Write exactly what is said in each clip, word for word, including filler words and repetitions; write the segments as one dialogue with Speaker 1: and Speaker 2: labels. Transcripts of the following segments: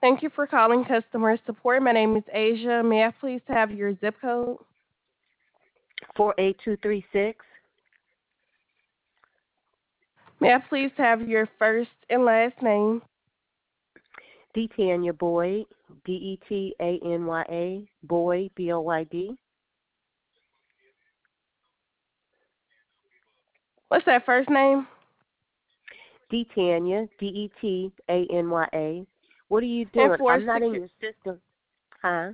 Speaker 1: Thank you for calling customer support. My name is Asia. May I please have your zip code?
Speaker 2: four eight two three six.
Speaker 1: May I please have your first and last name?
Speaker 2: Detanya Boyd, D E T A N Y A, Boyd, B O Y D.
Speaker 1: What's that first name?
Speaker 2: Detanya, D E T A N Y A. What are you
Speaker 1: And
Speaker 2: doing?
Speaker 1: for
Speaker 2: I'm not in
Speaker 1: secu-
Speaker 2: your system. Huh?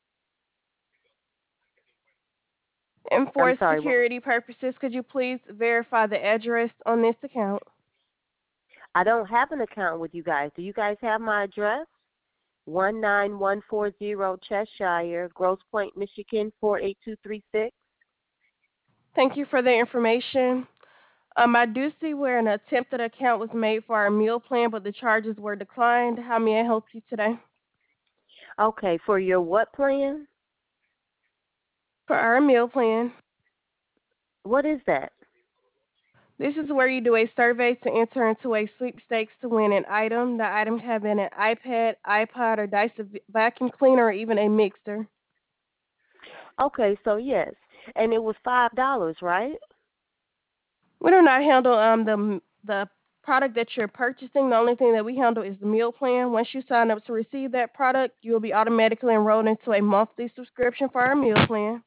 Speaker 1: and
Speaker 2: I'm
Speaker 1: for
Speaker 2: sorry. What?
Speaker 1: security purposes, could you please verify the address on this account?
Speaker 2: I don't have an account with you guys. Do you guys have my address? one nine one four zero Cheshire, Grosse Pointe, Michigan, four eight two three six.
Speaker 1: Thank you for the information. Um, I do see where an attempted account was made for our meal plan, but the charges were declined. How may I help you today?
Speaker 2: Okay, for your what plan?
Speaker 1: For our meal plan,
Speaker 2: What is that?
Speaker 1: this is where you do a survey to enter into a sweepstakes to win an item. The item can have been an iPad, iPod, or Dyson vacuum cleaner, or even a mixer.
Speaker 2: Okay, so yes. And it was five dollars, right?
Speaker 1: We do not handle um the the product that you're purchasing. The only thing that we handle is the meal plan. Once you sign up to receive that product, you will be automatically enrolled into a monthly subscription for our meal plan.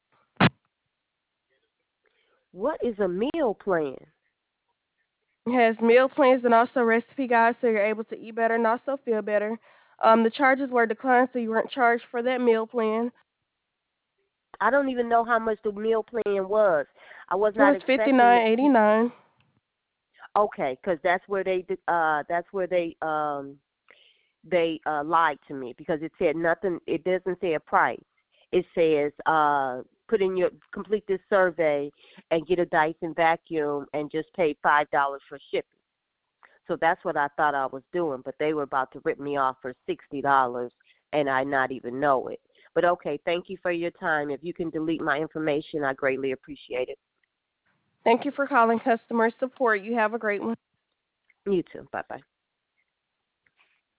Speaker 2: What is a meal plan?
Speaker 1: It has meal plans and also recipe guides so you're able to eat better and also feel better. Um, the charges were declined, so you weren't charged for that meal plan.
Speaker 2: I don't even know how much the meal plan was. I was
Speaker 1: It
Speaker 2: not
Speaker 1: was fifty
Speaker 2: expecting
Speaker 1: nine
Speaker 2: it.
Speaker 1: eighty nine.
Speaker 2: Okay, because that's where they did- uh that's where they um they uh lied to me because it said nothing. It doesn't say a price. It says uh put in your complete this survey and get a Dyson vacuum and just pay five dollars for shipping. So that's what I thought I was doing, but they were about to rip me off for sixty dollars and I not even know it. But okay, thank you for your time. If you can delete my information, I greatly appreciate it.
Speaker 1: Thank you for calling customer support. You have a great one.
Speaker 2: You too. Bye bye.